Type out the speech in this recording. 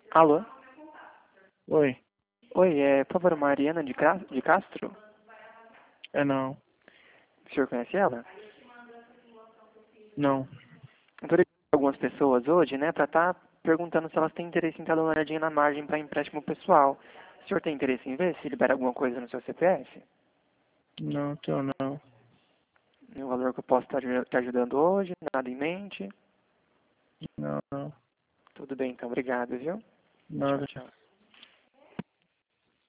Alô? Oi, Oi, por favor, Mariana de Castro? não. O senhor conhece ela? Não. Eu tô ligando pra algumas pessoas hoje, né, pra estar perguntando se elas têm interesse em estar dando uma olhadinha na margem para empréstimo pessoal. O senhor tem interesse em ver se libera alguma coisa no seu CPF? Não, tenho não. E o valor que eu posso estar te ajudando hoje? Nada em mente? Não, não. Tudo bem, então. Obrigado, viu? Tchau, Nada. tchau.